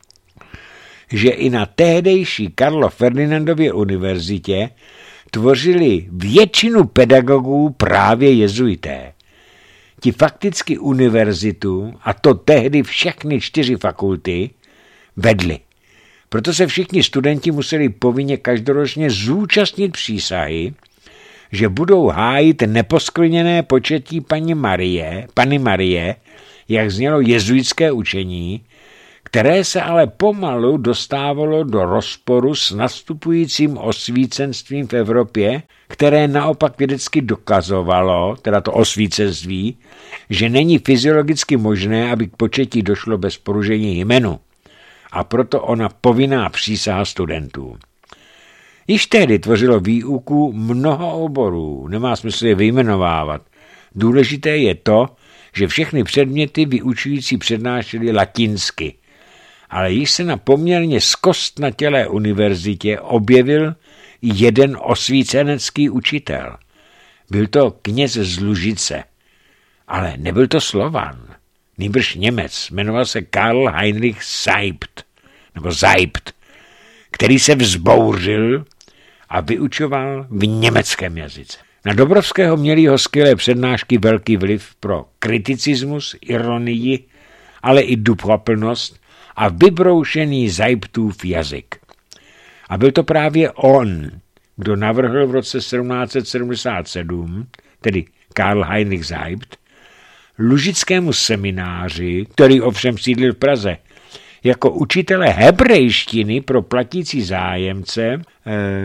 A: že i na tehdejší Karlo Ferdinandově univerzitě tvořili většinu pedagogů právě jezuité. Ti fakticky univerzitu, a to tehdy všechny čtyři fakulty, vedli. Proto se všichni studenti museli povinně každoročně zúčastnit přísahy, že budou hájit neposkvrněné početí paní Marie, Panny Marie, jak znělo jezuitské učení, které se ale pomalu dostávalo do rozporu s nastupujícím osvícenstvím v Evropě, které naopak vědecky dokazovalo, teda to osvícenství, že není fyziologicky možné, aby k početí došlo bez porušení jmenu. A proto ona povinná přísaha studentů. Již tehdy tvořilo výuku mnoho oborů, nemá smysl je vyjmenovávat. Důležité je to, že všechny předměty vyučující přednášeli latinsky, ale již se na poměrně zkostnatělé univerzitě objevil jeden osvícenecký učitel. Byl to kněz z Lužice, ale nebyl to Slovan, nýbrž Němec, jmenoval se Karl Heinrich Seibt, nebo Seibt, který se vzbouřil a vyučoval v německém jazyce. Na Dobrovského měli jeho skvělé přednášky velký vliv pro kriticismus, ironii, ale i duchoplnost a vybroušený Seibtův jazyk. A byl to právě on, kdo navrhl v roce sedmnáct set sedmdesát sedm, tedy Karl Heinrich Seibt, lužickému semináři, který ovšem sídlil v Praze, jako učitele hebrejštiny pro platící zájemce e,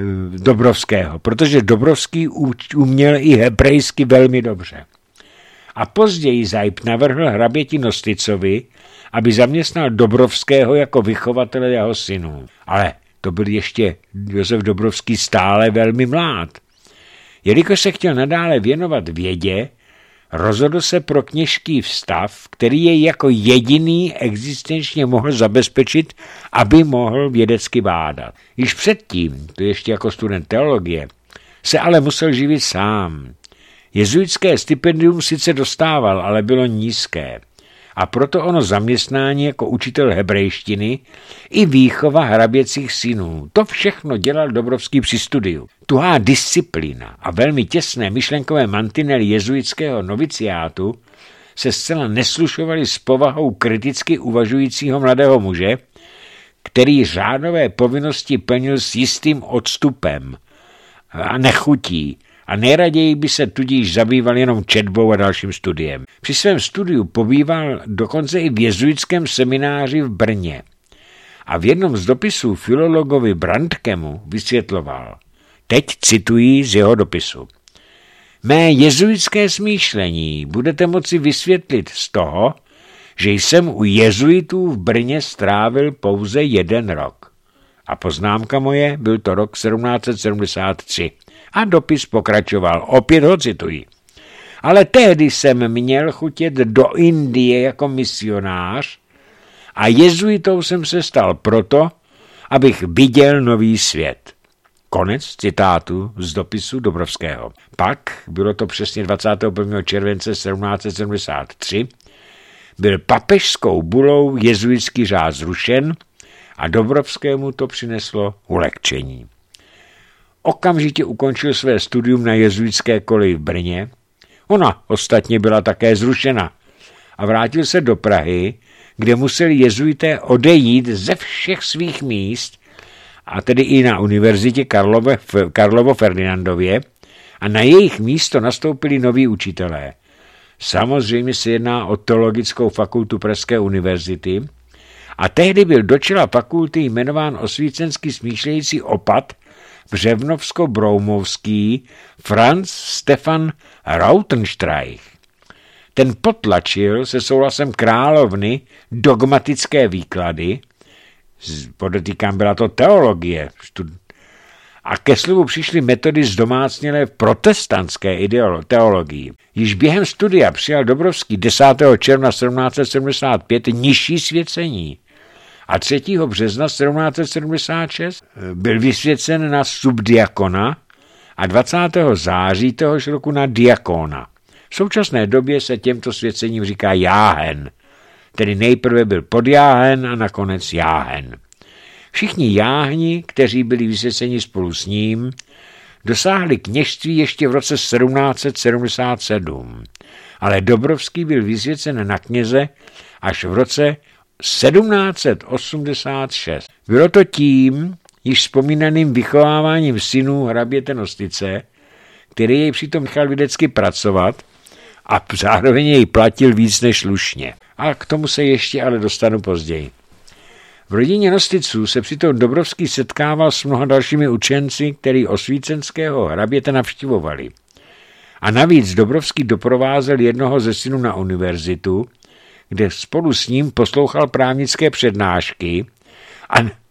A: Dobrovského, protože Dobrovský uměl i hebrejsky velmi dobře. A později Zajp navrhl hraběti Nosticovi, aby zaměstnal Dobrovského jako vychovatele jeho synů. Ale to byl ještě Josef Dobrovský stále velmi mlád. Jelikož se chtěl nadále věnovat vědě, rozhodl se pro kněžský vstav, který jej jako jediný existenčně mohl zabezpečit, aby mohl vědecky bádat. Již předtím, to ještě jako student teologie, se ale musel živit sám. Jezuitské stipendium sice dostával, ale bylo nízké. A proto ono zaměstnání jako učitel hebrejštiny i výchova hraběcích synů. To všechno dělal Dobrovský při studiu. Tuhá disciplína a velmi těsné myšlenkové mantinely jezuitského noviciátu se zcela neslušovaly s povahou kriticky uvažujícího mladého muže, který řádové povinnosti plnil s jistým odstupem a nechutí, a nejraději by se tudíž zabýval jenom četbou a dalším studiem. Při svém studiu pobýval dokonce i v jezuitském semináři v Brně. A v jednom z dopisů filologovi Brandkemu vysvětloval. Teď cituji z jeho dopisu. Mé jezuitské smýšlení budete moci vysvětlit z toho, že jsem u jezuitů v Brně strávil pouze jeden rok. A poznámka moje, byl to rok sedmnáct set sedmdesát tři. A dopis pokračoval, opět ho cituji. Ale tehdy jsem měl chutět do Indie jako misionář a jezuitou jsem se stal proto, abych viděl nový svět. Konec citátu z dopisu Dobrovského. Pak, bylo to přesně dvacátého prvního července sedmnáct set sedmdesát tři, byl papežskou bulou jezuitský řád zrušen a Dobrovskému to přineslo ulehčení. Okamžitě ukončil své studium na jezuitské koleji v Brně. Ona ostatně byla také zrušena a vrátil se do Prahy, kde museli jezuité odejít ze všech svých míst, a tedy i na univerzitě Karlovo, Karlovo Ferdinandově, a na jejich místo nastoupili noví učitelé. Samozřejmě se jedná o teologickou fakultu Pražské univerzity a tehdy byl do čela fakulty jmenován osvícenský smýšlející opat Břevnovsko-Broumovský Franz Stefan Rautenstreich. Ten potlačil se souhlasem královny dogmatické výklady, podotýkám, byla to teologie, a ke slovu přišly metody zdomácnělé v protestantské teologii. Již během studia přijal Dobrovský desátého června sedmnáct set sedmdesát pět nižší svěcení a třetího března sedmnáct set sedmdesát šest byl vysvěcen na subdiakona a dvacátého září téhož roku na diakona. V současné době se těmto svěcením říká jáhen, tedy nejprve byl podjáhen a nakonec jáhen. Všichni jáhni, kteří byli vysvěceni spolu s ním, dosáhli kněžství ještě v roce sedmnáct set sedmdesát sedm, ale Dobrovský byl vysvěcen na kněze až v roce sedmnáct set osmdesát šest. Bylo to tím, již vzpomínaným vychováváním synů hraběte Nostice, který jej přitom nechal vědecky pracovat a zároveň jej platil víc než slušně. A k tomu se ještě ale dostanu později. V rodině Nosticů se přitom Dobrovský setkával s mnoha dalšími učenci, který osvícenského hraběte navštěvovali. A navíc Dobrovský doprovázel jednoho ze synů na univerzitu, kde spolu s ním poslouchal právnické přednášky a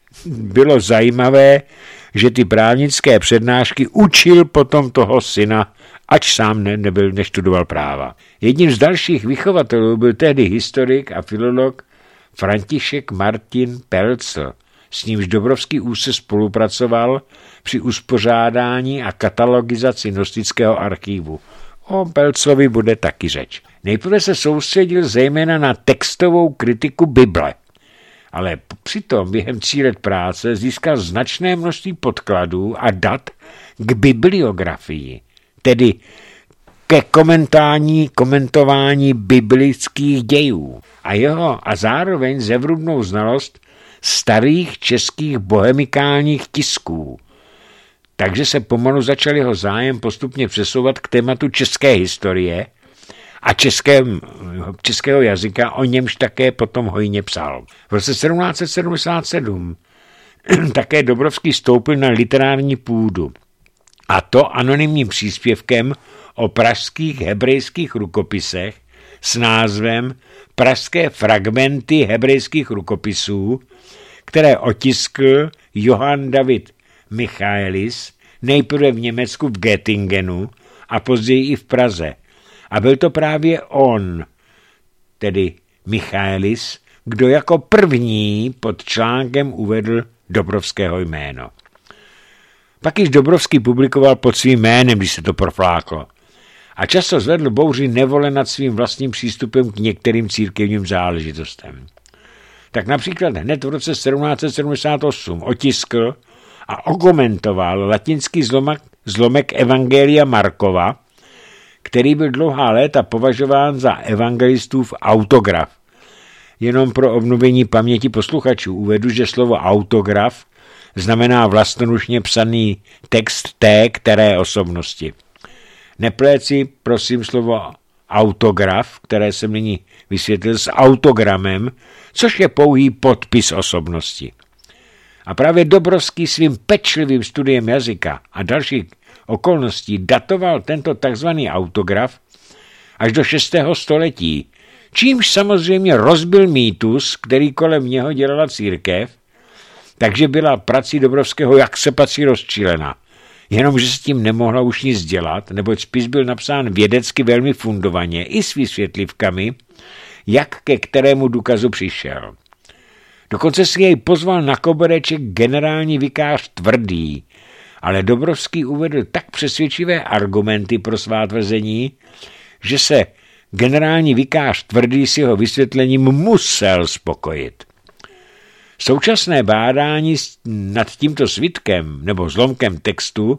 A: bylo zajímavé, že ty právnické přednášky učil potom toho syna, ač sám ne, nebyl, neštudoval práva. Jedním z dalších vychovatelů byl tehdy historik a filolog František Martin Pelcl, s nímž Dobrovský úzce spolupracoval při uspořádání a katalogizaci Nostického archívu. O Pelclovi bude taky řeč. Nejprve se soustředil zejména na textovou kritiku Bible, ale přitom během tří let práce získal značné množství podkladů a dat k bibliografii, tedy ke komentání, komentování biblických dějů a jeho a zároveň zevrubnou znalost starých českých bohemikálních tisků. Takže se pomalu začal jeho zájem postupně přesouvat k tématu české historie a české, českého jazyka, o němž také potom hojně psal. V roce sedmnáct set sedmdesát sedm také Dobrovský stoupil na literární půdu. a to anonymním příspěvkem o pražských hebrejských rukopisech s názvem Pražské fragmenty hebrejských rukopisů, které otiskl Johann David Michaelis nejprve v Německu v Göttingenu a později i v Praze. A byl to právě on, tedy Michaelis, kdo jako první pod článkem uvedl Dobrovského jméno. Pak již Dobrovský publikoval pod svým jménem, když se to profláklo. A často zvedl bouři nevole nad svým vlastním přístupem k některým církevním záležitostem. Tak například hned v roce sedmnáct set sedmdesát osm otiskl a okomentoval latinský zlomek, zlomek Evangelia Markova, který byl dlouhá léta považován za evangelistův autograf. Jenom pro obnovení paměti posluchačů uvedu, že slovo autograf znamená vlastnoručně psaný text té které osobnosti. Nepléci, prosím, slovo autograf, které jsem nyní vysvětlil, s autogramem, což je pouhý podpis osobnosti. A právě Dobrovský svým pečlivým studiem jazyka a dalších okolností datoval tento takzvaný autograf až do šestého století, čímž samozřejmě rozbil mýtus, který kolem něho dělala církev, takže byla prací Dobrovského jak se patří rozčílena. Jenomže s tím nemohla už nic dělat, neboť spis byl napsán vědecky velmi fundovaně i s vysvětlivkami, jak ke kterému důkazu přišel. Dokonce si jej pozval na kobereček generální vikář Tvrdý, ale Dobrovský uvedl tak přesvědčivé argumenty pro svá tvrzení, že se generální vikář Tvrdý s jeho vysvětlením musel spokojit. Současné bádání nad tímto svitkem nebo zlomkem textu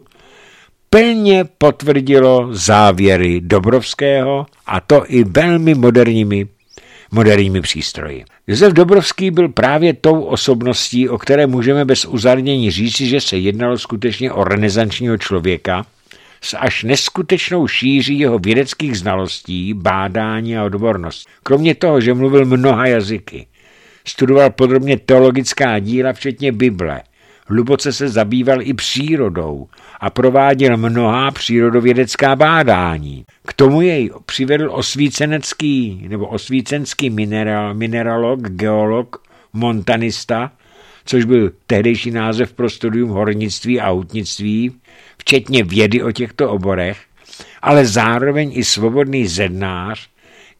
A: plně potvrdilo závěry Dobrovského, a to i velmi moderními, moderními přístroji. Josef Dobrovský byl právě tou osobností, o které můžeme bez uzardění říci, že se jednalo skutečně o renesančního člověka s až neskutečnou šíří jeho vědeckých znalostí, bádání a odbornosti. Kromě toho, že mluvil mnoha jazyky, studoval podrobně teologická díla, včetně Bible, hluboce se zabýval i přírodou a prováděl mnohá přírodovědecká bádání. K tomu jej přivedl osvícenecký nebo osvícenský mineral, mineralog, geolog, montanista, což byl tehdejší název pro studium hornictví a houtnictví, včetně vědy o těchto oborech, ale zároveň i svobodný zednář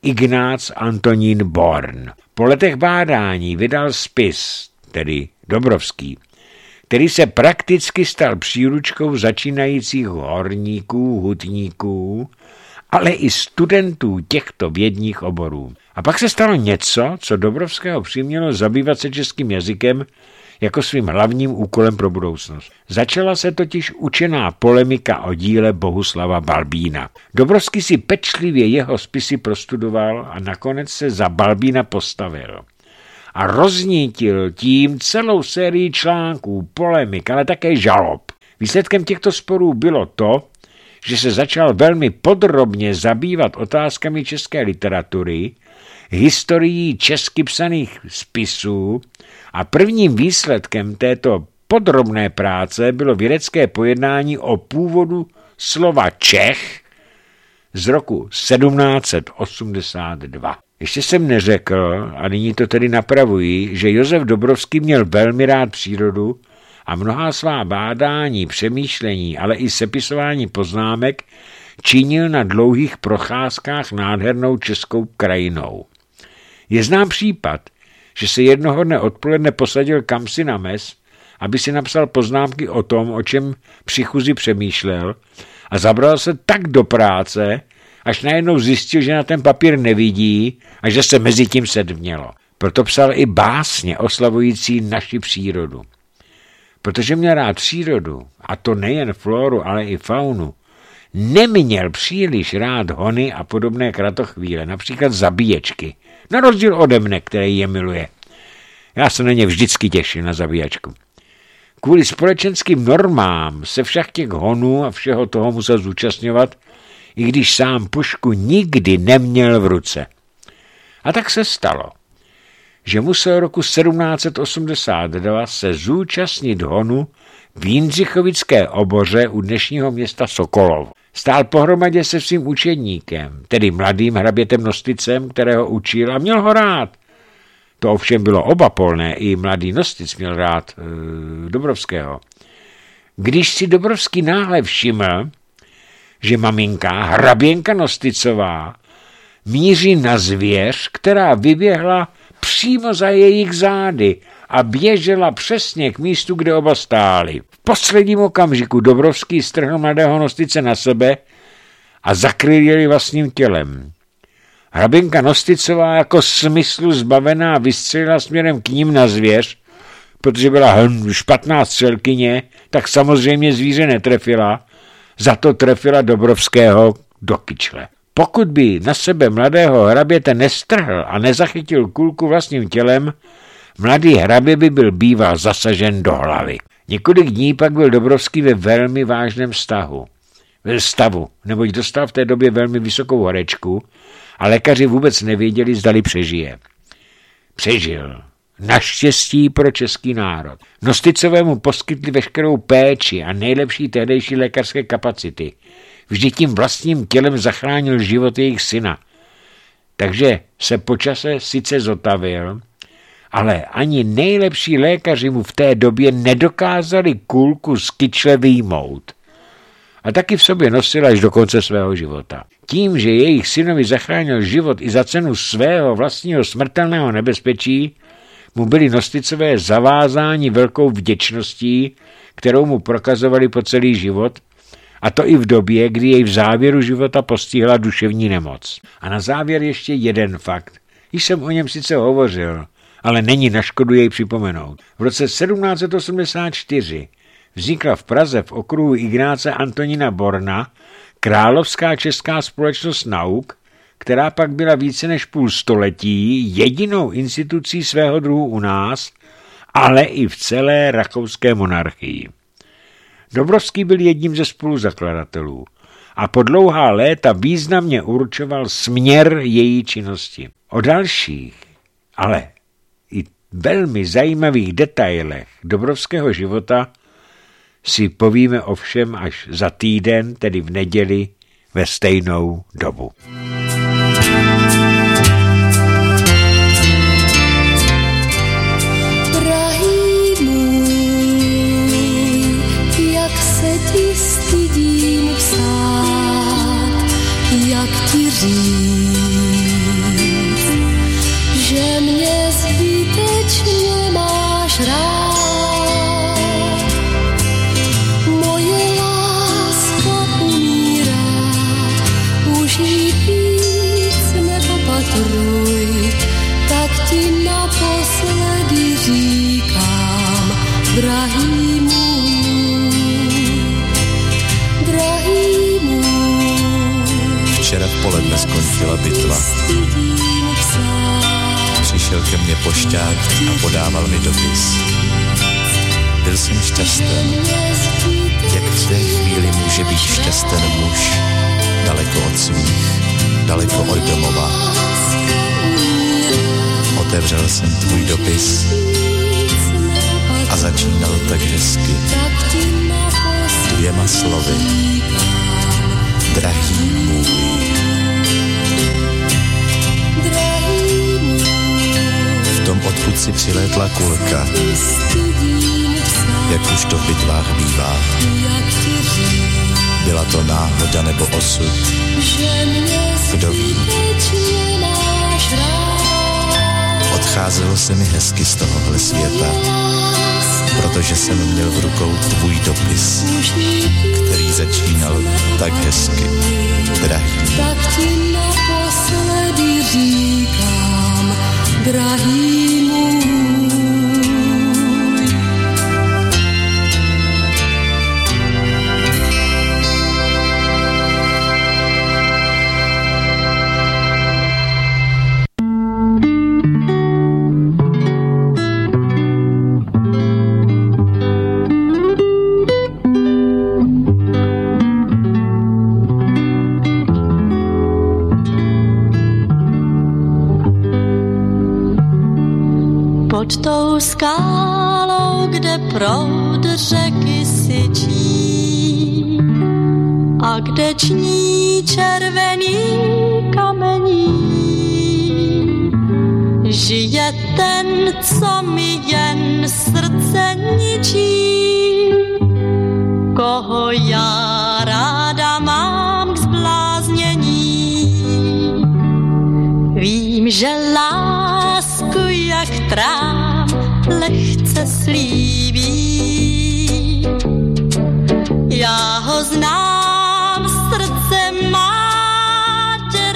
A: Ignác Antonín Born. Po letech bádání vydal spis, tedy Dobrovský, který se prakticky stal příručkou začínajících horníků, hutníků, ale i studentů těchto vědních oborů. A pak se stalo něco, co Dobrovského přimělo zabývat se českým jazykem jako svým hlavním úkolem pro budoucnost. Začala se totiž učená polemika o díle Bohuslava Balbína. Dobrovský si pečlivě jeho spisy prostudoval a nakonec se za Balbína postavil. A roznítil tím celou sérii článků, polemik, ale také žalob. Výsledkem těchto sporů bylo to, že se začal velmi podrobně zabývat otázkami české literatury, historií česky psaných spisů a prvním výsledkem této podrobné práce bylo vědecké pojednání o původu slova Čech z roku sedmnáct set osmdesát dva. Ještě jsem neřekl, a nyní to tedy napravuji, že Josef Dobrovský měl velmi rád přírodu a mnohá svá bádání, přemýšlení, ale i sepisování poznámek činil na dlouhých procházkách nádhernou českou krajinou. Je znám případ, že se jednoho dne odpoledne posadil kamsi na mes, aby si napsal poznámky o tom, o čem při chůzi přemýšlel, a zabral se tak do práce, až najednou zjistil, že na ten papír nevidí a že se mezi tím sedmělo. Proto psal i básně oslavující naši přírodu. Protože měl rád přírodu, a to nejen floru, ale i faunu, neměl příliš rád hony a podobné kratochvíle, například zabíječky, na rozdíl ode mne, který je miluje. Já se na ně vždycky těším, na zabíjačku. Kvůli společenským normám se však těch honů a všeho toho musel zúčastňovat, i když sám pušku nikdy neměl v ruce. A tak se stalo, že musel roku sedmnáct set osmdesát dva se zúčastnit honu v Jindřichovické oboře u dnešního města Sokolov. Stál pohromadě se svým učedníkem, tedy mladým hrabětem Nosticem, kterého učil a měl ho rád. To ovšem bylo obapolné, i mladý Nostic měl rád e, Dobrovského. Když si Dobrovský náhle všiml, že maminka, hraběnka Nosticová, míří na zvěř, která vyběhla přímo za jejich zády a běžela přesně k místu, kde oba stáli. V posledním okamžiku Dobrovský strhl mladého Nostice na sebe a zakryl jej vlastním tělem. Hraběnka Nosticová jako smyslu zbavená vystřelila směrem k ním na zvěř, protože byla špatná střelkyně, tak samozřejmě zvíře netrefila, za to trefila Dobrovského do kyčle. Pokud by na sebe mladého hraběte nestrhl a nezachytil kulku vlastním tělem, mladý hrabě by byl býval zasažen do hlavy. Několik dní pak byl Dobrovský ve velmi vážném stavu, stavu, neboť dostal v té době velmi vysokou horečku a lékaři vůbec nevěděli, zdali přežije. Přežil. Naštěstí pro český národ. Nosticovému poskytli veškerou péči a nejlepší tehdejší lékařské kapacity. Vždy tím vlastním tělem zachránil život jejich syna. Takže se po čase sice zotavil, ale ani nejlepší lékaři mu v té době nedokázali kulku z kyčle vyjmout. A taky v sobě nosil až do konce svého života. Tím, že jejich synovi zachránil život i za cenu svého vlastního smrtelného nebezpečí, mu byli Nosticové zavázáni velkou vděčností, kterou mu prokazovali po celý život, a to i v době, kdy jej v závěru života postihla duševní nemoc. A na závěr ještě jeden fakt. Již jsem o něm sice hovořil, ale není na škodu jej připomenout. V roce sedmnáct set osmdesát čtyři vznikla v Praze v okruhu Ignáce Antonína Borna Královská česká společnost nauk, která pak byla více než půl století jedinou institucí svého druhu u nás, ale i v celé rakouské monarchii. Dobrovský byl jedním ze spoluzakladatelů a po dlouhá léta významně určoval směr její činnosti. O dalších, ale i velmi zajímavých detailech Dobrovského života si povíme ovšem až za týden, tedy v neděli ve stejnou dobu.
B: Že mě zbytečně máš rád, moje láska umírá, už jí víc nepopatruj, tak ti naposledy říkám, drahý můj, drahý můj.
C: Včera v poledne skončila bitva. Přišel ke mně pošťák a podával mi dopis. Byl jsem šťasten. Jak v té chvíli může být šťasten muž, daleko od svých, daleko od domova. Otevřel jsem tvůj dopis a začínal tak hezky. Dvěma slovy. Drahý můj. V tom, odkud si přilétla kulka, jak už to v bitvách bývá. Byla to náhoda nebo osud, kdo ví. Odcházelo se mi hezky z tohohle světa, protože jsem měl v rukou tvůj dopis, který začínal tak hezky, drahý.
B: Tak ti naposledy říkám, drahý můj.
D: Pod tou skálou, kde proud
B: řeky syčí a kde ční červený kamení. Žije ten, co mi jen srdce ničí, koho já ráda mám k zbláznění. Vím, že lásku jak trám lehce slíbí. Já ho znám, srdce má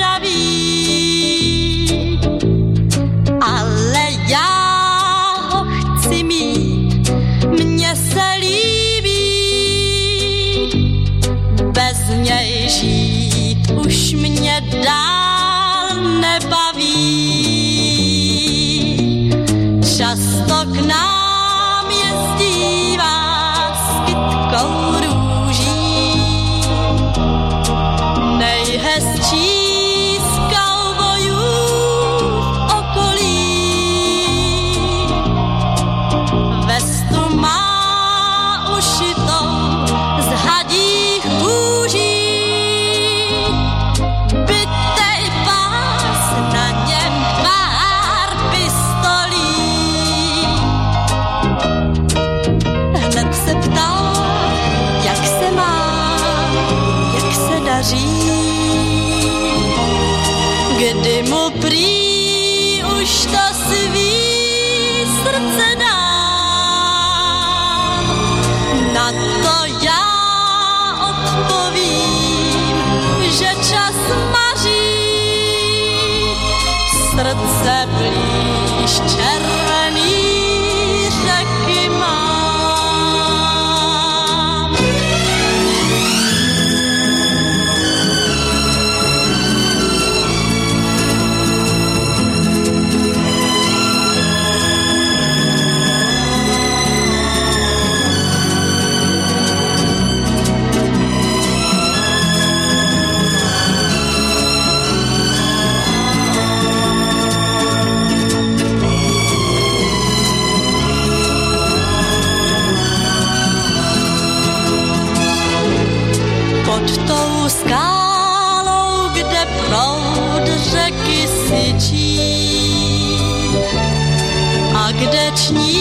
B: děravý, ale já ho chci mít, mně se líbí. Bez něj žít už mě dál nebaví. Často k nám jezdívá s kytkou růží, nejhezčí z kaubojů v okolí. Vestu má ušitou z hadích kůží, bytej pás, na něm pár pistolí. Hned se ptá, jak se má, jak se daří, kdy mu prý už to svý srdce dám. Na to já odpovím, že čas maří, srdce blíž červený řeky mám. Pod tou skálou, kde proud řeky syčí a kde ční